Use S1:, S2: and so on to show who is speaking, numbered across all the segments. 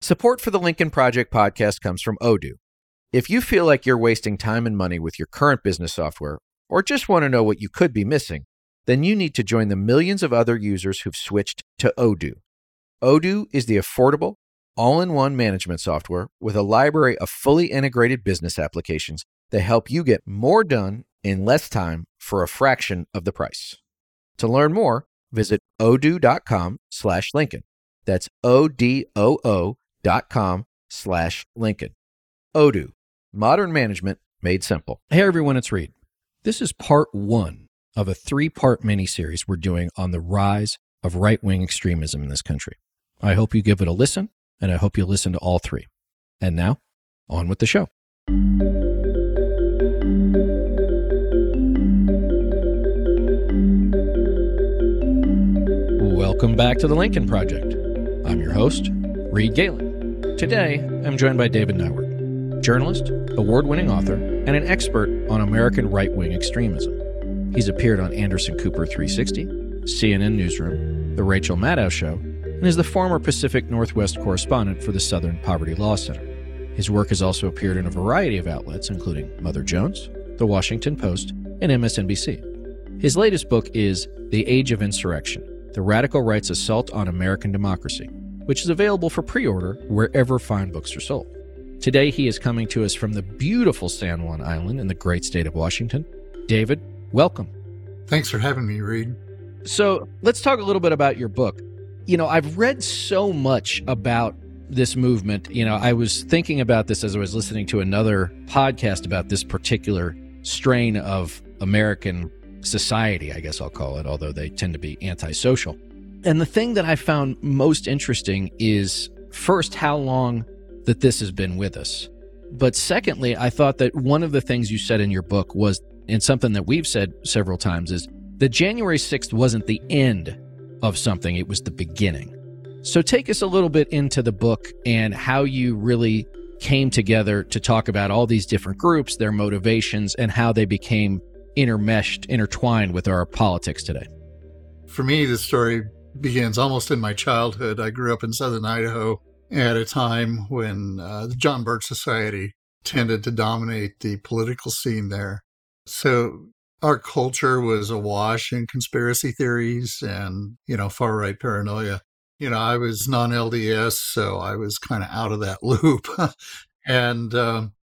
S1: Support for the Lincoln Project podcast comes from Odoo. If you feel like you're wasting time and money with your current business software, or just want to know what you could be missing, then you need to join the millions of other users who've switched to Odoo. Odoo is the affordable, all-in-one management software with a library of fully integrated business applications that help you get more done in less time for a fraction of the price. To learn more, visit odoo.com/Lincoln. That's odoo.com/Lincoln. Odoo, modern management made simple. Hey everyone, it's Reed. This is part one of a 3-part mini-series we're doing on the rise of right-wing extremism in this country. I hope you give it a listen, and I hope you listen to all 3. And now, on with the show. Welcome back to the Lincoln Project. I'm your host, Reed Galen. Today, I'm joined by David Neiwert, journalist, award-winning author, and an expert on American right-wing extremism. He's appeared on Anderson Cooper 360, CNN Newsroom, The Rachel Maddow Show, and is the former Pacific Northwest correspondent for the Southern Poverty Law Center. His work has also appeared in a variety of outlets, including Mother Jones, The Washington Post, and MSNBC. His latest book is The Age of Insurrection: The Radical Right's Assault on American Democracy, which is available for pre-order wherever fine books are sold. Today, he is coming to us from the beautiful San Juan Island in the great state of Washington. David, welcome.
S2: Thanks for having me, Reed.
S1: So let's talk a little bit about your book. You know, I've read so much about this movement. You know, I was thinking about this as I was listening to another podcast about this particular strain of American society, I guess I'll call it, although they tend to be antisocial. And the thing that I found most interesting is, first, how long that this has been with us. But secondly, I thought that one of the things you said in your book was, and something that we've said several times, is that January 6th wasn't the end of something, it was the beginning. So take us a little bit into the book and how you really came together to talk about all these different groups, their motivations, and how they became intertwined with our politics today.
S2: For me, the story begins almost in my childhood. I grew up in southern Idaho at a time when the John Birch Society tended to dominate the political scene there. So our culture was awash in conspiracy theories and, far-right paranoia. I was non-LDS, so I was kind of out of that loop. And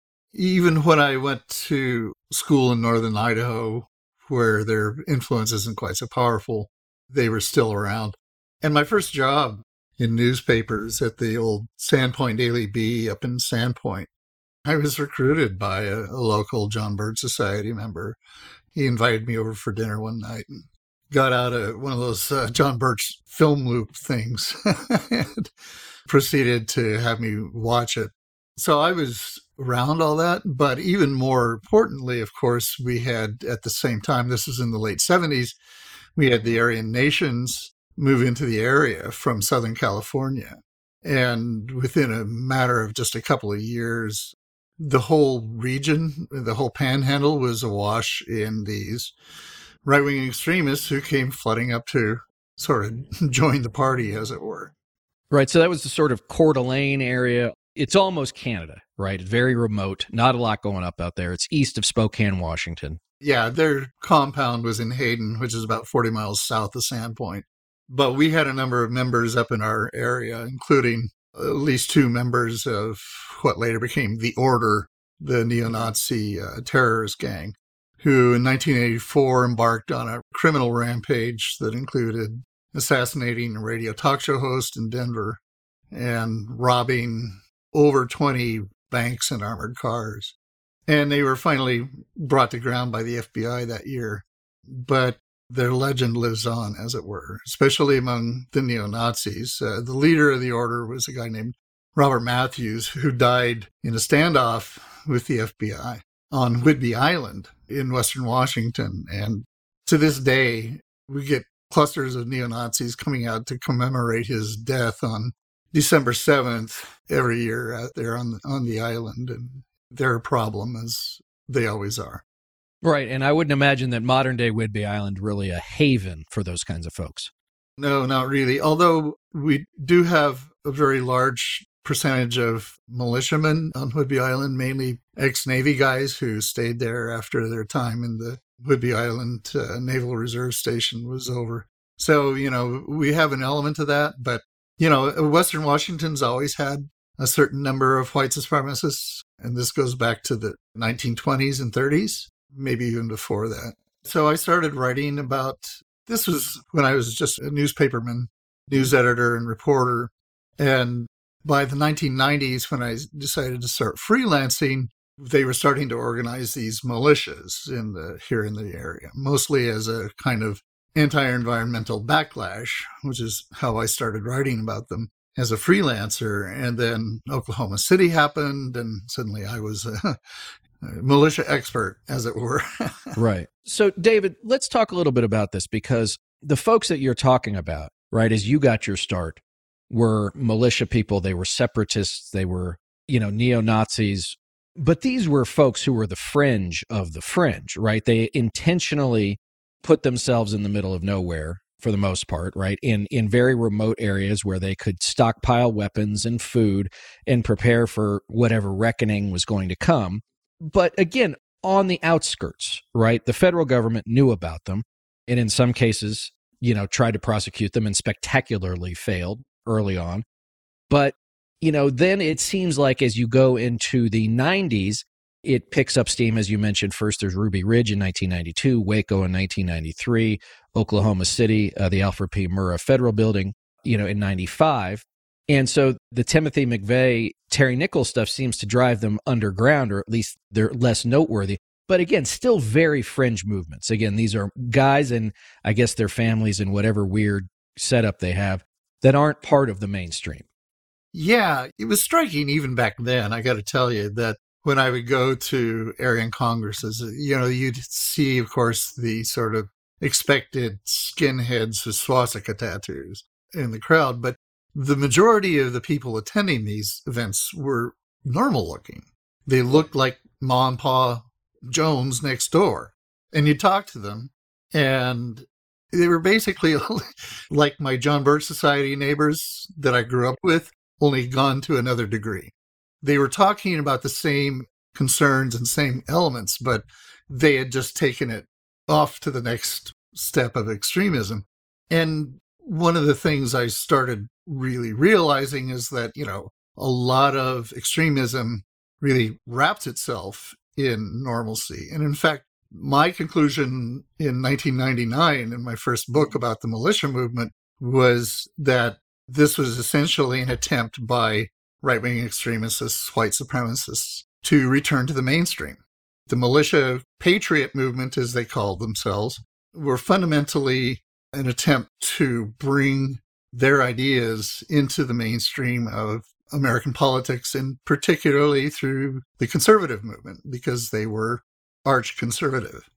S2: even when I went to school in northern Idaho, where their influence isn't quite so powerful, they were still around. And my first job in newspapers at the old Sandpoint Daily Bee up in Sandpoint, I was recruited by a local John Birch Society member. He invited me over for dinner one night and got out one of those John Birch film loop things and proceeded to have me watch it. So I was around all that, but even more importantly, of course, we had at the same time, this was in the late 70s, we had the Aryan nations move into the area from Southern California. And within a matter of just a couple of years, the whole region, the whole panhandle was awash in these right-wing extremists who came flooding up to sort of join the party, as it were.
S1: Right. So that was the sort of Coeur d'Alene area. It's almost Canada, right? Very remote. Not a lot going up out there. It's east of Spokane, Washington.
S2: Yeah, their compound was in Hayden, which is about 40 miles south of Sandpoint. But we had a number of members up in our area, including at least 2 members of what later became the Order, the neo-Nazi terrorist gang, who in 1984 embarked on a criminal rampage that included assassinating a radio talk show host in Denver and robbing over 20 banks and armored cars. And they were finally brought to ground by the FBI that year. But their legend lives on, as it were, especially among the neo-Nazis. The leader of the Order was a guy named Robert Matthews, who died in a standoff with the FBI on Whidbey Island in western Washington. And to this day, we get clusters of neo-Nazis coming out to commemorate his death on December 7th every year out there on the island. And they're a problem, as they always are.
S1: Right. And I wouldn't imagine that modern day Whidbey Island really a haven for those kinds of folks.
S2: No, not really. Although we do have a very large percentage of militiamen on Whidbey Island, mainly ex-Navy guys who stayed there after their time in the Whidbey Island Naval Reserve Station was over. So, we have an element of that, but, Western Washington's always had a certain number of white supremacists, and this goes back to the 1920s and 30s, maybe even before that. So I started writing about, this was when I was just a newspaperman, news editor and reporter, and by the 1990s, when I decided to start freelancing, they were starting to organize these militias here in the area, mostly as a kind of anti-environmental backlash, which is how I started writing about them as a freelancer. And then Oklahoma City happened, and suddenly I was a militia expert, as it were.
S1: Right. So, David, let's talk a little bit about this, because the folks that you're talking about, right, as you got your start, were militia people. They were separatists. They were, neo-Nazis. But these were folks who were the fringe of the fringe, right? They intentionally put themselves in the middle of nowhere for the most part, right? In very remote areas where they could stockpile weapons and food and prepare for whatever reckoning was going to come. But again, on the outskirts, right? The federal government knew about them, and in some cases, tried to prosecute them and spectacularly failed early on. But, then it seems like as you go into the 90s, it picks up steam, as you mentioned. First, there's Ruby Ridge in 1992, Waco in 1993, Oklahoma City, the Alfred P. Murrah Federal Building, in 95. And so the Timothy McVeigh, Terry Nichols stuff seems to drive them underground, or at least they're less noteworthy. But again, still very fringe movements. Again, these are guys and I guess their families and whatever weird setup they have that aren't part of the mainstream.
S2: Yeah, it was striking even back then, I got to tell you, that when I would go to Aryan congresses, you'd see, of course, the sort of expected skinheads with swastika tattoos in the crowd. But the majority of the people attending these events were normal looking. They looked like Ma and Pa Jones next door. And you talk to them, and they were basically like my John Birch Society neighbors that I grew up with, only gone to another degree. They were talking about the same concerns and same elements, but they had just taken it off to the next step of extremism. And one of the things I started really realizing is that, a lot of extremism really wraps itself in normalcy. And in fact, my conclusion in 1999 in my first book about the militia movement was that this was essentially an attempt by right-wing extremists, white supremacists, to return to the mainstream. The militia patriot movement, as they called themselves, were fundamentally an attempt to bring their ideas into the mainstream of American politics, and particularly through the conservative movement, because they were arch-conservative.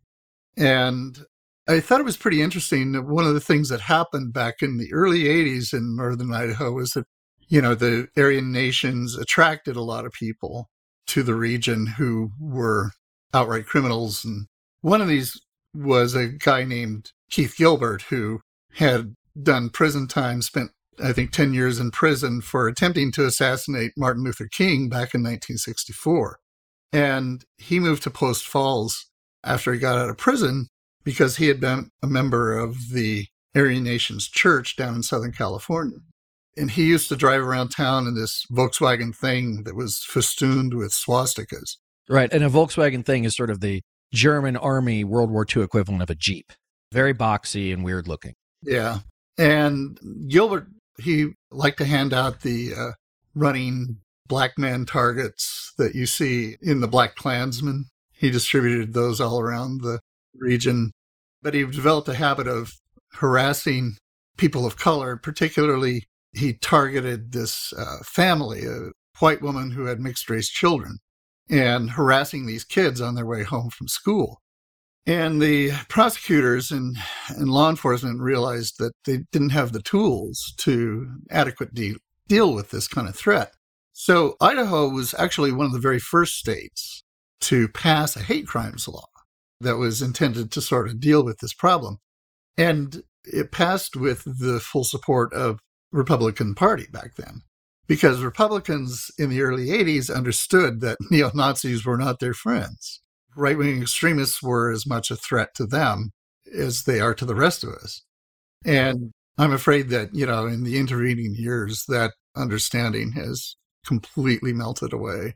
S2: And I thought it was pretty interesting that one of the things that happened back in the early 80s in northern Idaho was that, the Aryan nations attracted a lot of people to the region who were outright criminals. And one of these was a guy named Keith Gilbert, who had done prison time, spent, I think, 10 years in prison for attempting to assassinate Martin Luther King back in 1964. And he moved to Post Falls after he got out of prison because he had been a member of the Aryan Nations Church down in Southern California. And he used to drive around town in this Volkswagen thing that was festooned with swastikas.
S1: Right. And a Volkswagen thing is sort of the German army World War II equivalent of a Jeep. Very boxy and weird looking.
S2: Yeah. And Gilbert, he liked to hand out the running black man targets that you see in the Black Klansman. He distributed those all around the region. But he developed a habit of harassing people of color. Particularly, he targeted this family, a white woman who had mixed-race children, and harassing these kids on their way home from school. And the prosecutors and law enforcement realized that they didn't have the tools to adequately deal with this kind of threat. So Idaho was actually one of the very first states to pass a hate crimes law that was intended to sort of deal with this problem. And it passed with the full support of the Republican Party back then, because Republicans in the early 80s understood that neo-Nazis were not their friends. Right-wing extremists were as much a threat to them as they are to the rest of us. And I'm afraid that, in the intervening years, that understanding has completely melted away.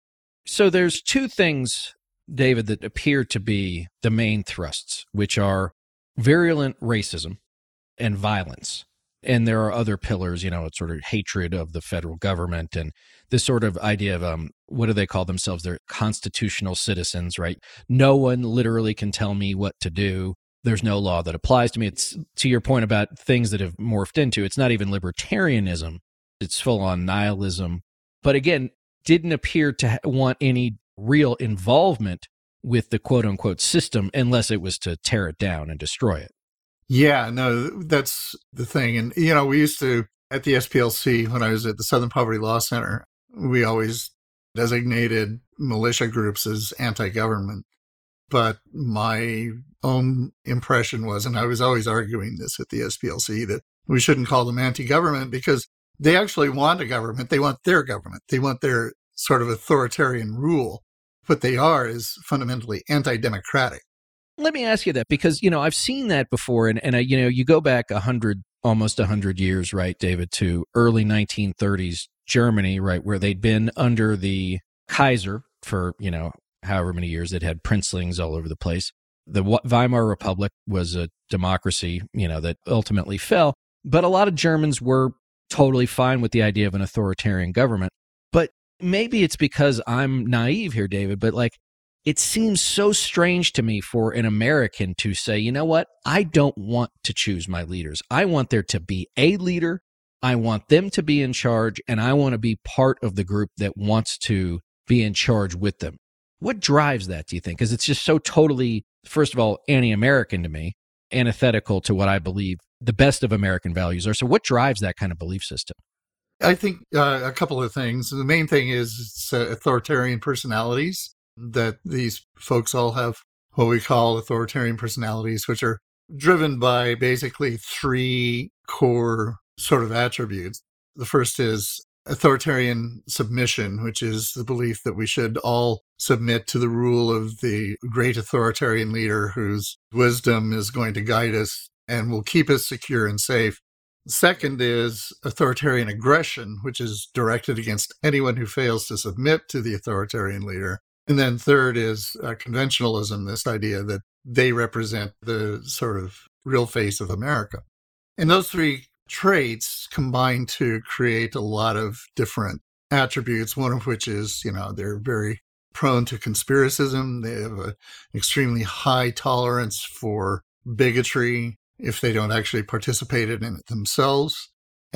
S1: So there's two things, David, that appear to be the main thrusts, which are virulent racism and violence. And there are other pillars, it's sort of hatred of the federal government and this sort of idea of, what do they call themselves? They're constitutional citizens, right? No one literally can tell me what to do. There's no law that applies to me. It's to your point about things that have morphed into, it's not even libertarianism. It's full on nihilism. But again, didn't appear to want any real involvement with the quote unquote system unless it was to tear it down and destroy it.
S2: Yeah, no, that's the thing. And, we used to, at the SPLC, when I was at the Southern Poverty Law Center, we always designated militia groups as anti-government. But my own impression was, and I was always arguing this at the SPLC, that we shouldn't call them anti-government because they actually want a government. They want their government. They want their sort of authoritarian rule. What they are is fundamentally anti-democratic.
S1: Let me ask you that because, I've seen that before. And you go back almost 100 years, right, David, to early 1930s Germany, right, where they'd been under the Kaiser for, however many years. They'd had princelings all over the place. The Weimar Republic was a democracy, that ultimately fell. But a lot of Germans were totally fine with the idea of an authoritarian government. But maybe it's because I'm naive here, David, but it seems so strange to me for an American to say, you know what? I don't want to choose my leaders. I want there to be a leader. I want them to be in charge, and I want to be part of the group that wants to be in charge with them. What drives that, do you think? Because it's just so totally, first of all, anti-American to me, antithetical to what I believe the best of American values are. So what drives that kind of belief system?
S2: I think a couple of things. The main thing is authoritarian personalities, that these folks all have what we call authoritarian personalities, which are driven by basically three core sort of attributes. The first is authoritarian submission, which is the belief that we should all submit to the rule of the great authoritarian leader whose wisdom is going to guide us and will keep us secure and safe. Second is authoritarian aggression, which is directed against anyone who fails to submit to the authoritarian leader. And then third is conventionalism, this idea that they represent the sort of real face of America. And those three traits combine to create a lot of different attributes, one of which is, they're very prone to conspiracism. They have an extremely high tolerance for bigotry if they don't actually participate in it themselves.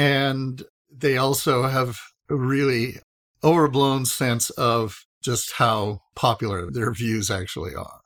S2: And they also have a really overblown sense of just how popular their views actually are.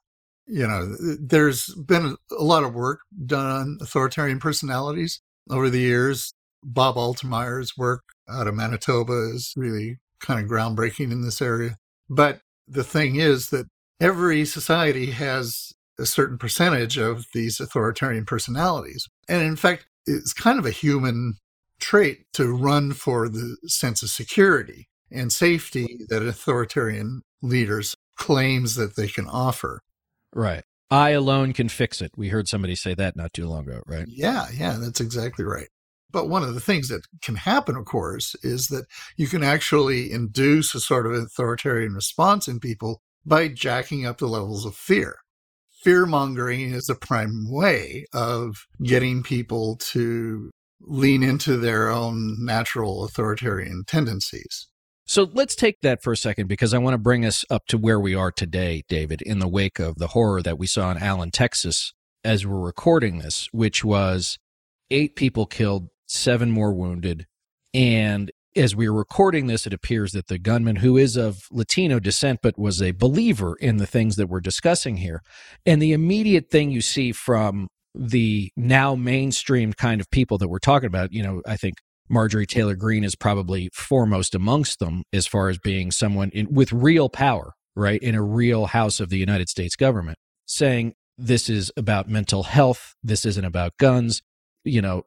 S2: There's been a lot of work done on authoritarian personalities over the years. Bob Altemeyer's work out of Manitoba is really kind of groundbreaking in this area. But the thing is that every society has a certain percentage of these authoritarian personalities. And in fact, it's kind of a human trait to run for the sense of security and safety that authoritarian leaders claims that they can offer.
S1: Right. I alone can fix it. We heard somebody say that not too long ago, right?
S2: Yeah, that's exactly right. But one of the things that can happen, of course, is that you can actually induce a sort of authoritarian response in people by jacking up the levels of fear. Fear-mongering is a prime way of getting people to lean into their own natural authoritarian tendencies.
S1: So let's take that for a second, because I want to bring us up to where we are today, David, in the wake of the horror that we saw in Allen, Texas, as we're recording this, which was 8 people killed, 7 more wounded. And as we were recording this, it appears that the gunman, who is of Latino descent, but was a believer in the things that we're discussing here. And the immediate thing you see from the now mainstream kind of people that we're talking about, I think Marjorie Taylor Greene is probably foremost amongst them as far as being someone with real power, right, in a real house of the United States government, saying this is about mental health, this isn't about guns.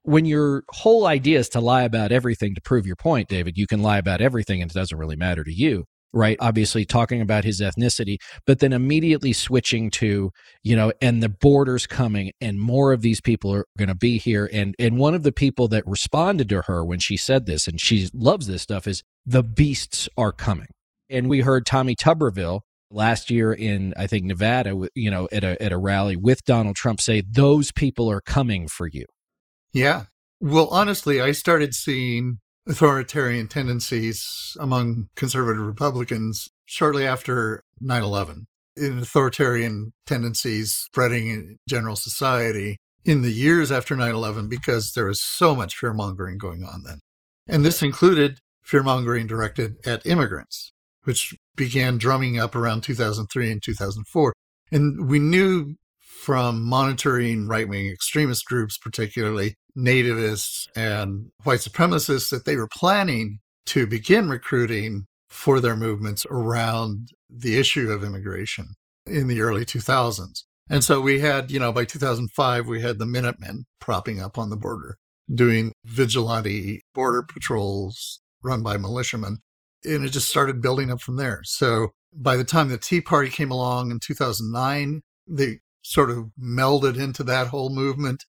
S1: when your whole idea is to lie about everything to prove your point, David, you can lie about everything and it doesn't really matter to you, right? Obviously talking about his ethnicity, but then immediately switching to, and the border's coming and more of these people are going to be here. And one of the people that responded to her when she said this, and she loves this stuff, is the beasts are coming. And we heard Tommy Tuberville last year in, I think, Nevada, at a rally with Donald Trump say, those people are coming for you.
S2: Yeah. Well, honestly, I started seeing authoritarian tendencies among conservative Republicans shortly after 9/11. In authoritarian tendencies spreading in general society in the years after 9/11 because there was so much fear-mongering going on then. And this included fear-mongering directed at immigrants, which began drumming up around 2003 and 2004. And we knew from monitoring right-wing extremist groups, particularly nativists and white supremacists, that they were planning to begin recruiting for their movements around the issue of immigration in the early 2000s. And so we had, by 2005, we had the Minutemen propping up on the border, doing vigilante border patrols run by militiamen. And it just started building up from there. So by the time the Tea Party came along in 2009, they sort of melded into that whole movement.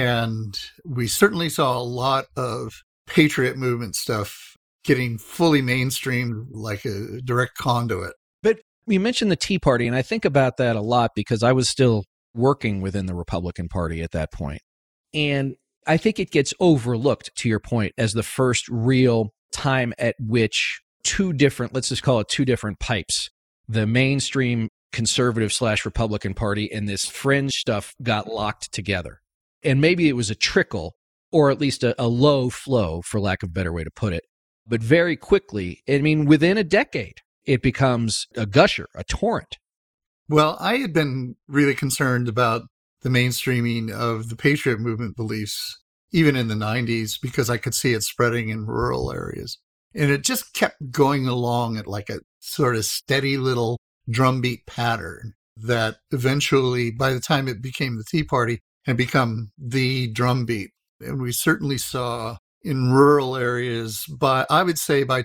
S2: And we certainly saw a lot of patriot movement stuff getting fully mainstreamed like a direct conduit.
S1: But you mentioned the Tea Party, and I think about that a lot because I was still working within the Republican Party at that point. And I think it gets overlooked, to your point, as the first real time at which let's just call it two different pipes, the mainstream conservative / Republican Party and this fringe stuff got locked together. And maybe it was a trickle, or at least a low flow, for lack of a better way to put it. But very quickly, within a decade, it becomes a gusher, a torrent.
S2: Well, I had been really concerned about the mainstreaming of the patriot movement beliefs, even in the 90s, because I could see it spreading in rural areas. And it just kept going along at like a sort of steady little drumbeat pattern that eventually, by the time it became the Tea Party, had become the drumbeat. And we certainly saw in rural areas, I would say by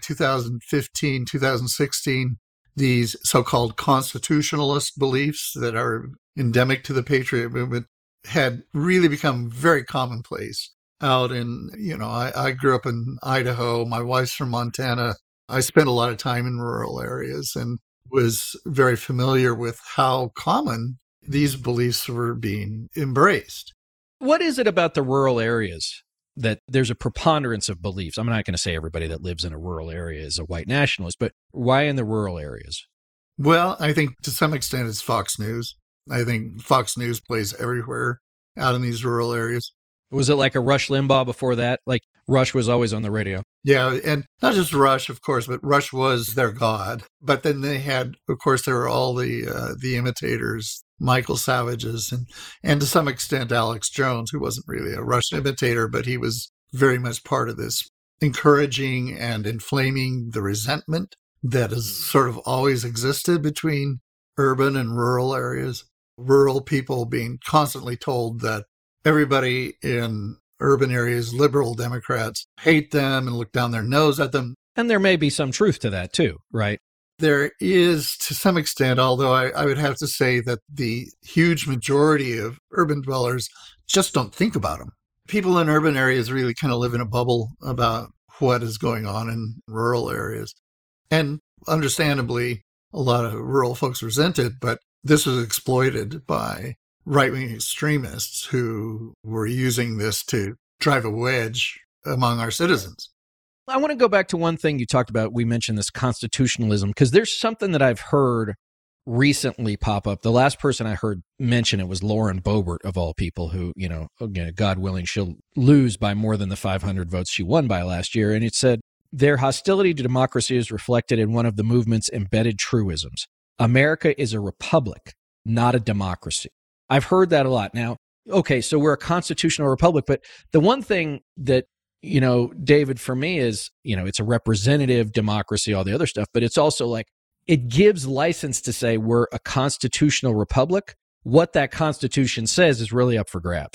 S2: 2015, 2016, these so-called constitutionalist beliefs that are endemic to the patriot movement had really become very commonplace out in, I grew up in Idaho. My wife's from Montana. I spent a lot of time in rural areas and was very familiar with how common these beliefs were being embraced.
S1: What is it about the rural areas that there's a preponderance of beliefs? I'm not going to say everybody that lives in a rural area is a white nationalist, but why in the rural areas?
S2: Well, I think to some extent it's Fox News. I think Fox News plays everywhere out in these rural areas.
S1: Was it like a Rush Limbaugh before that? Like Rush was always on the radio.
S2: Yeah, and not just Rush, of course, but Rush was their god. But then they had, of course, there were all the imitators, Michael Savages, and to some extent Alex Jones, who wasn't really a Rush imitator, but he was very much part of this, encouraging and inflaming the resentment that has sort of always existed between urban and rural areas. Rural people being constantly told that everybody in urban areas, liberal Democrats, hate them and look down their nose at them.
S1: And there may be some truth to that too, right?
S2: There is to some extent, although I would have to say that the huge majority of urban dwellers just don't think about them. People in urban areas really kind of live in a bubble about what is going on in rural areas. And understandably, a lot of rural folks resent it, but this was exploited by right-wing extremists who were using this to drive a wedge among our citizens.
S1: I want to go back to one thing you talked about. We mentioned this constitutionalism, because there's something that I've heard recently pop up. The last person I heard mention it was Lauren Boebert, of all people, who, again, God willing, she'll lose by more than the 500 votes she won by last year. And it said, their hostility to democracy is reflected in one of the movement's embedded truisms. America is a republic, not a democracy. I've heard that a lot. Now, okay, so we're a constitutional republic, but the one thing that, David, for me is, it's a representative democracy, all the other stuff, but it's also like, it gives license to say we're a constitutional republic. What that constitution says is really up for grabs.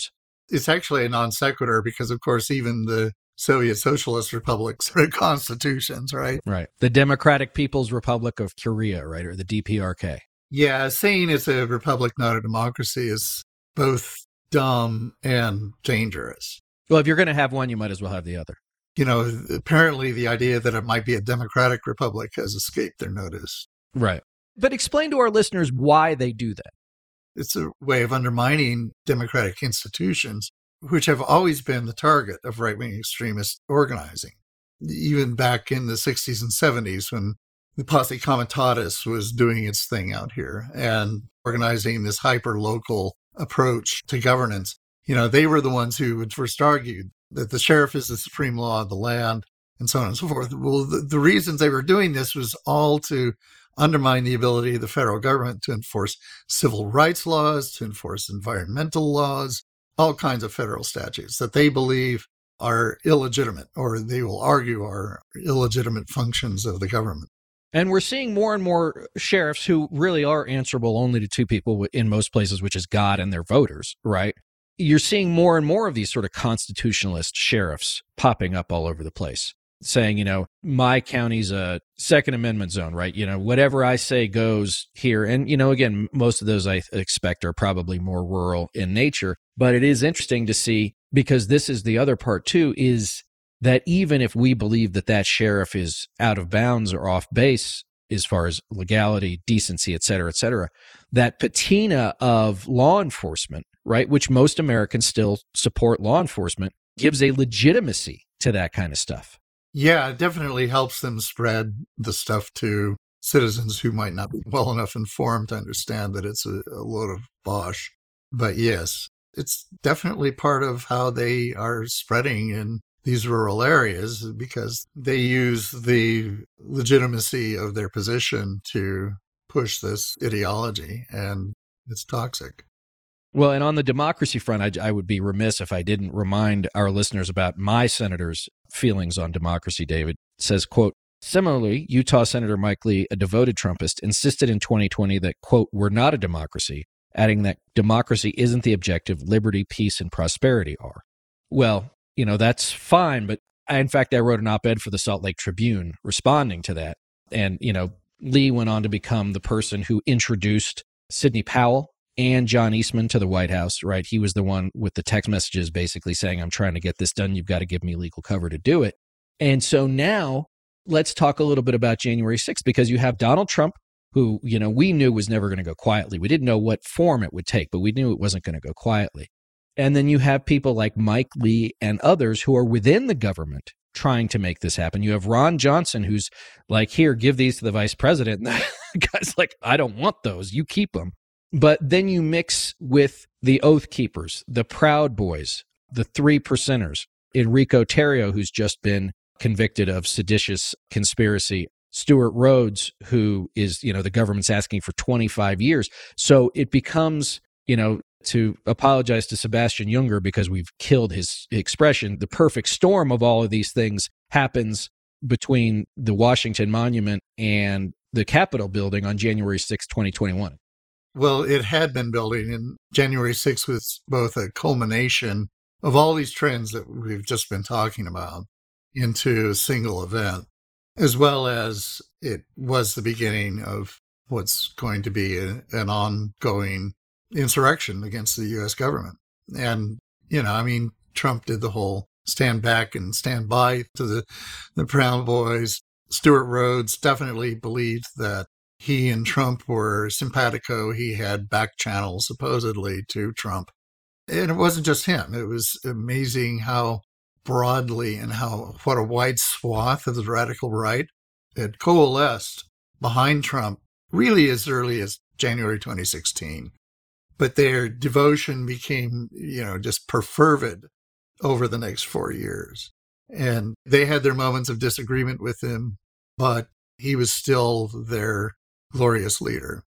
S2: It's actually a non sequitur because, of course, even the Soviet Socialist republics are constitutions, right?
S1: Right. The Democratic People's Republic of Korea, right? Or the DPRK.
S2: Yeah, saying it's a republic, not a democracy is both dumb and dangerous.
S1: Well, if you're going to have one, you might as well have the other.
S2: You know, apparently the idea that it might be a democratic republic has escaped their notice.
S1: Right. But explain to our listeners why they do that.
S2: It's a way of undermining democratic institutions, which have always been the target of right-wing extremist organizing. Even back in the 60s and 70s when the Posse Comitatus was doing its thing out here and organizing this hyper-local approach to governance, you know, they were the ones who had first argued that the sheriff is the supreme law of the land and so on and so forth. Well, the reasons they were doing this was all to undermine the ability of the federal government to enforce civil rights laws, to enforce environmental laws, all kinds of federal statutes that they believe are illegitimate, or they will argue are illegitimate functions of the government.
S1: And we're seeing more and more sheriffs who really are answerable only to two people in most places, which is God and their voters, right? You're seeing more and more of these sort of constitutionalist sheriffs popping up all over the place, saying, you know, my county's a Second Amendment zone, right? You know, whatever I say goes here. And, you know, again, most of those I expect are probably more rural in nature. But it is interesting to see, because this is the other part too, is that even if we believe that that sheriff is out of bounds or off base as far as legality, decency, et cetera, that patina of law enforcement, right, which most Americans still support law enforcement, gives a legitimacy to that kind of stuff.
S2: Yeah, it definitely helps them spread the stuff to citizens who might not be well enough informed to understand that it's a load of bosh. But yes, it's definitely part of how they are spreading in these rural areas, because they use the legitimacy of their position to push this ideology, and it's toxic.
S1: Well, and on the democracy front, I would be remiss if I didn't remind our listeners about my senator's feelings on democracy, David. It says, quote, similarly, Utah Senator Mike Lee, a devoted Trumpist, insisted in 2020 that, quote, we're not a democracy, adding that democracy isn't the objective, liberty, peace, and prosperity are. Well, you know, that's fine, but in fact, I wrote an op-ed for the Salt Lake Tribune responding to that. And, you know, Lee went on to become the person who introduced Sidney Powell and John Eastman to the White House, right? He was the one with the text messages basically saying, I'm trying to get this done. You've got to give me legal cover to do it. And so now let's talk a little bit about January 6th, because you have Donald Trump, who, you know, we knew was never going to go quietly. We didn't know what form it would take, but we knew it wasn't going to go quietly. And then you have people like Mike Lee and others who are within the government trying to make this happen. You have Ron Johnson, who's like, here, give these to the vice president. And the guy's like, I don't want those. You keep them. But then you mix with the Oath Keepers, the Proud Boys, the 3%ers, Enrico Tarrio, who's just been convicted of seditious conspiracy, Stuart Rhodes, who is, you know, the government's asking for 25 years. So it becomes, you know, to apologize to Sebastian Junger because we've killed his expression, the perfect storm of all of these things happens between the Washington Monument and the Capitol building on January 6, 2021.
S2: Well, it had been building, and January 6th was both a culmination of all these trends that we've just been talking about into a single event, as well as it was the beginning of what's going to be an ongoing insurrection against the U.S. government. And, you know, I mean, Trump did the whole stand back and stand by to the Proud Boys. Stuart Rhodes definitely believed that he and Trump were simpatico. He had back channels, supposedly, to Trump. And it wasn't just him. It was amazing how broadly and what a wide swath of the radical right had coalesced behind Trump really as early as January 2016. But their devotion became, you know, just perfervid over the next 4 years. And they had their moments of disagreement with him, but he was still their glorious leader.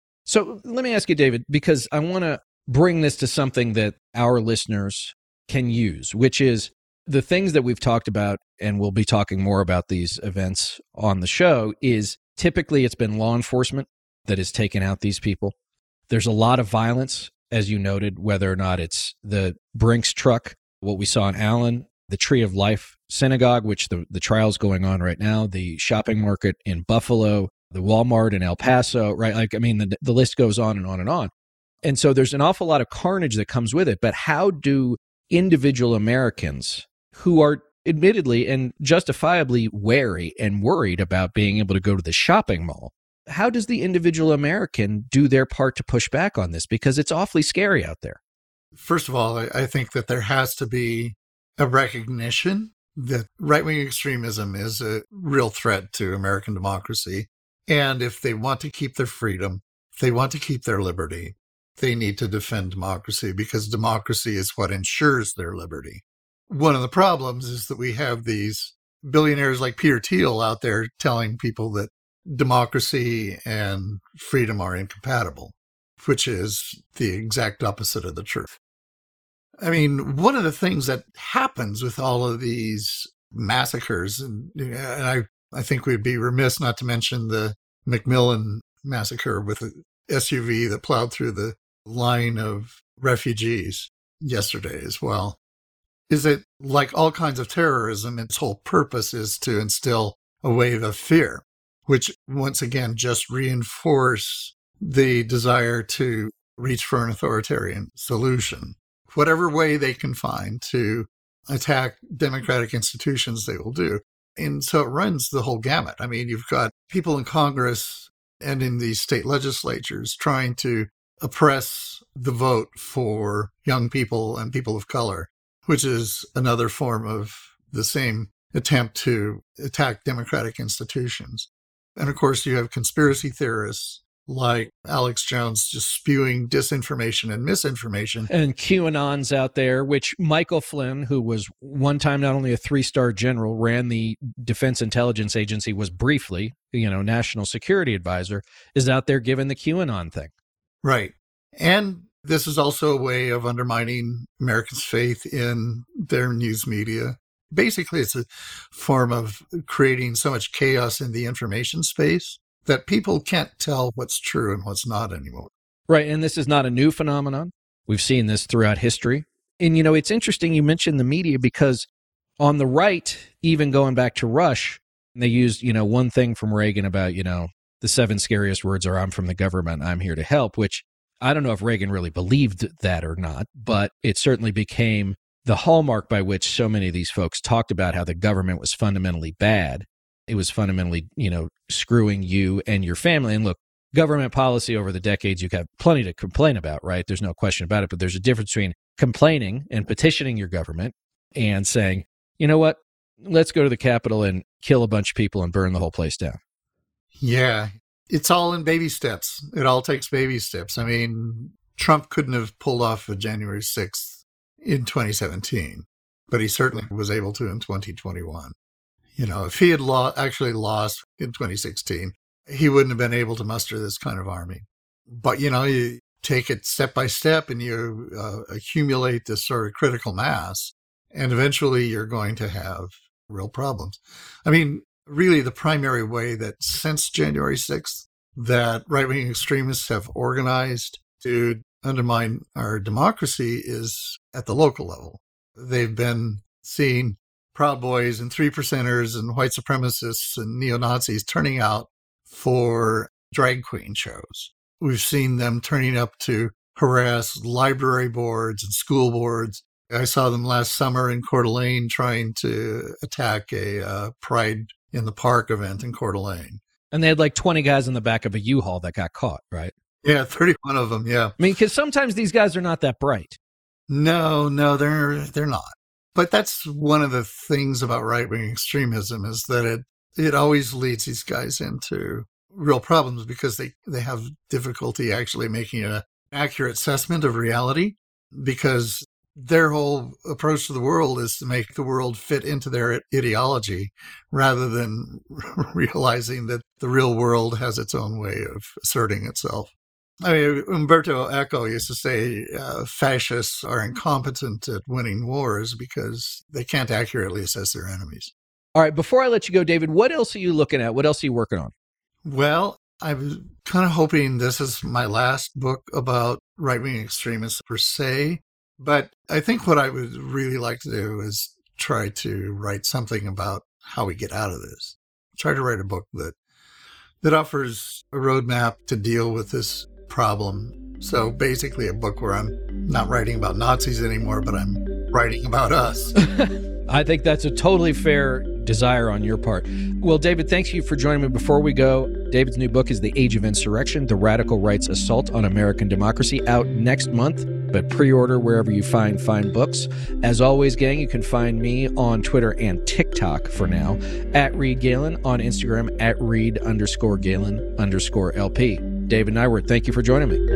S1: So let me ask you, David, because I want to bring this to something that our listeners can use, which is the things that we've talked about, and we'll be talking more about these events on the show, is typically it's been law enforcement that has taken out these people. There's a lot of violence as you noted, whether or not it's the Brinks truck, what we saw in Allen, the Tree of Life Synagogue, which the trial's going on right now, the shopping market in Buffalo, the Walmart in El Paso, right? Like, I mean, the list goes on and on and on. And so there's an awful lot of carnage that comes with it. But how do individual Americans who are admittedly and justifiably wary and worried about being able to go to the shopping mall, how does the individual American do their part to push back on this? Because it's awfully scary out there.
S2: First of all, I think that there has to be a recognition that right-wing extremism is a real threat to American democracy. And if they want to keep their freedom, if they want to keep their liberty, they need to defend democracy, because democracy is what ensures their liberty. One of the problems is that we have these billionaires like Peter Thiel out there telling people that democracy and freedom are incompatible, which is the exact opposite of the truth. I mean, one of the things that happens with all of these massacres, and I think we'd be remiss not to mention the McMillan massacre with an SUV that plowed through the line of refugees yesterday as well, is that, like all kinds of terrorism, its whole purpose is to instill a wave of fear, which once again just reinforce the desire to reach for an authoritarian solution. Whatever way they can find to attack democratic institutions, they will do. And so it runs the whole gamut. I mean, you've got people in Congress and in the state legislatures trying to oppress the vote for young people and people of color, which is another form of the same attempt to attack democratic institutions. And of course, you have conspiracy theorists like Alex Jones just spewing disinformation and misinformation.
S1: And QAnon's out there, which Michael Flynn, who was one time not only a 3-star general, ran the Defense Intelligence Agency, was briefly, national security advisor, is out there giving the QAnon thing.
S2: Right. And this is also a way of undermining Americans' faith in their news media. Basically, it's a form of creating so much chaos in the information space that people can't tell what's true and what's not anymore.
S1: Right. And this is not a new phenomenon. We've seen this throughout history. And, it's interesting you mentioned the media, because on the right, even going back to Rush, they used, one thing from Reagan about, the 7 scariest words are, "I'm from the government, I'm here to help," which I don't know if Reagan really believed that or not, but it certainly became the hallmark by which so many of these folks talked about how the government was fundamentally bad. It was fundamentally, screwing you and your family. And look, government policy over the decades, you have plenty to complain about, right? There's no question about it. But there's a difference between complaining and petitioning your government and saying, you know what, let's go to the Capitol and kill a bunch of people and burn the whole place down.
S2: Yeah, it's all in baby steps. It all takes baby steps. I mean, Trump couldn't have pulled off a January 6th in 2017, but he certainly was able to in 2021. If he had actually lost in 2016, he wouldn't have been able to muster this kind of army. But, you take it step by step and you accumulate this sort of critical mass, and eventually you're going to have real problems. I mean, really the primary way that since January 6th that right-wing extremists have organized to undermine our democracy is at the local level. They've been seeing Proud Boys and 3%ers and white supremacists and neo-Nazis turning out for drag queen shows. We've seen them turning up to harass library boards and school boards. I saw them last summer in Coeur d'Alene trying to attack a Pride in the Park event in Coeur d'Alene.
S1: And they had like 20 guys in the back of a U-Haul that got caught, right?
S2: Yeah, 31 of them, yeah.
S1: I mean, because sometimes these guys are not that bright.
S2: No, they're not. But that's one of the things about right-wing extremism, is that it always leads these guys into real problems, because they have difficulty actually making an accurate assessment of reality, because their whole approach to the world is to make the world fit into their ideology rather than realizing that the real world has its own way of asserting itself. I mean, Umberto Eco used to say fascists are incompetent at winning wars because they can't accurately assess their enemies.
S1: All right, before I let you go, David, what else are you looking at? What else are you working on?
S2: Well, I was kind of hoping this is my last book about right-wing extremists per se, but I think what I would really like to do is try to write something about how we get out of this. Try to write a book that offers a roadmap to deal with this problem. So basically a book where I'm not writing about Nazis anymore, but I'm writing about us.
S1: I think that's a totally fair desire on your part. Well, David, thank you for joining me. Before we go, David's new book is The Age of Insurrection, The Radical Right's Assault on American Democracy, out next month, but pre-order wherever you find fine books. As always, gang, you can find me on Twitter and TikTok for now, at Reed Galen, on Instagram, at Reed_Galen_LP. David Nyworth, thank you for joining me.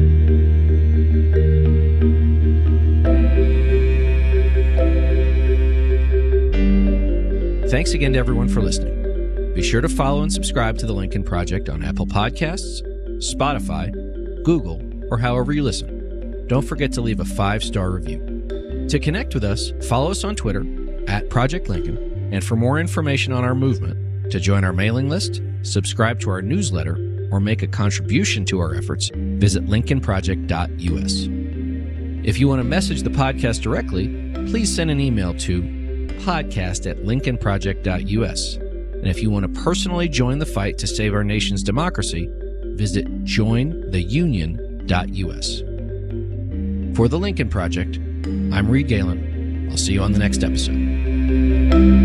S1: Thanks again to everyone for listening. Be sure to follow and subscribe to The Lincoln Project on Apple Podcasts, Spotify, Google, or however you listen. Don't forget to leave a 5-star review. To connect with us, follow us on Twitter, at Project Lincoln, and for more information on our movement, to join our mailing list, subscribe to our newsletter, or make a contribution to our efforts, visit lincolnproject.us. If you want to message the podcast directly, please send an email to podcast@lincolnproject.us. And if you want to personally join the fight to save our nation's democracy, visit jointheunion.us. For The Lincoln Project, I'm Reed Galen. I'll see you on the next episode.